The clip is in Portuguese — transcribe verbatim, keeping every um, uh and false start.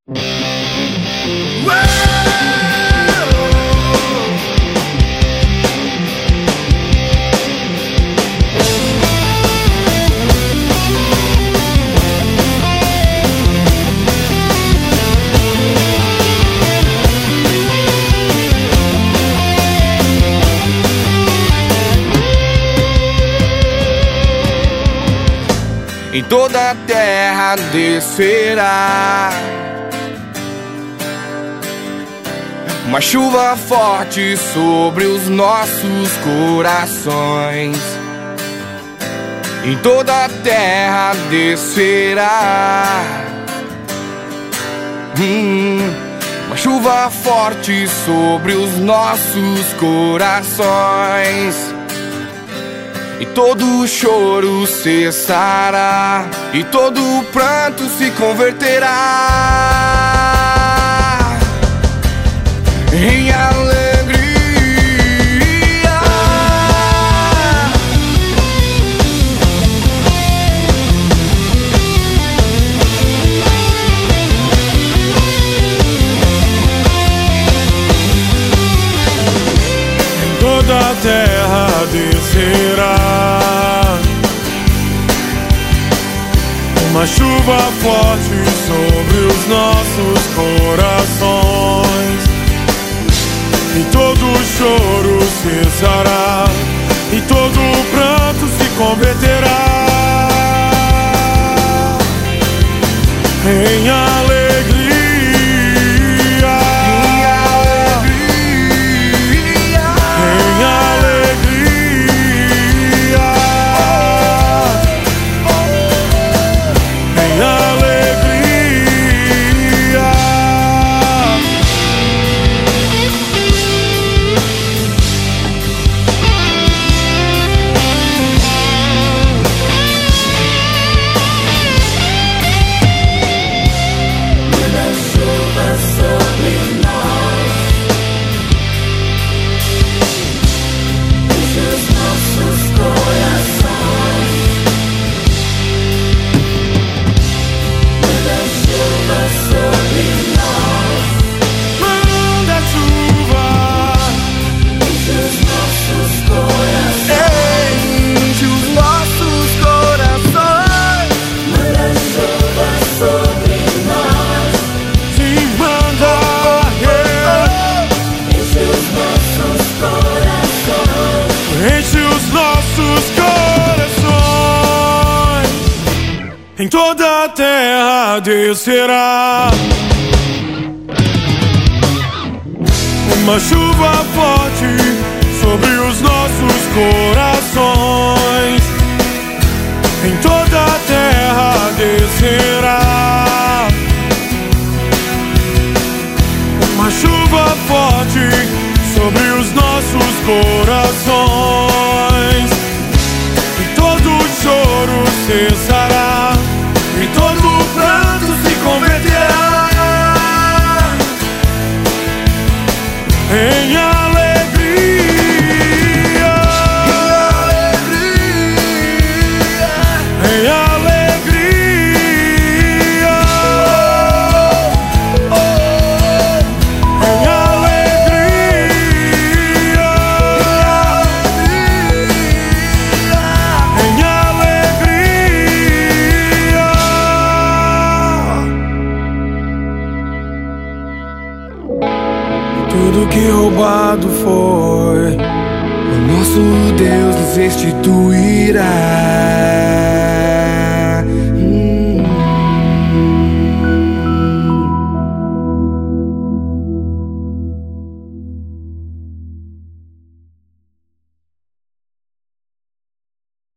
Em toda a terra descerá uma chuva forte sobre os nossos corações. Em toda a terra descerá hum, uma chuva forte sobre os nossos corações. E todo choro cessará, e todo pranto se converterá em alegria. Em toda a terra descerá uma chuva forte sobre os nossos corações. E todo choro cessará, e todo pranto se converterá em alegria. Em toda a terra descerá uma chuva forte sobre os nossos corações. Em toda a terra descerá uma chuva forte sobre os nossos corações. E todo choro cessará, e todo pranto se converterá em alegria, em alegria, em alegria, em alegria. Tudo que roubado foi, o nosso Deus nos restituirá.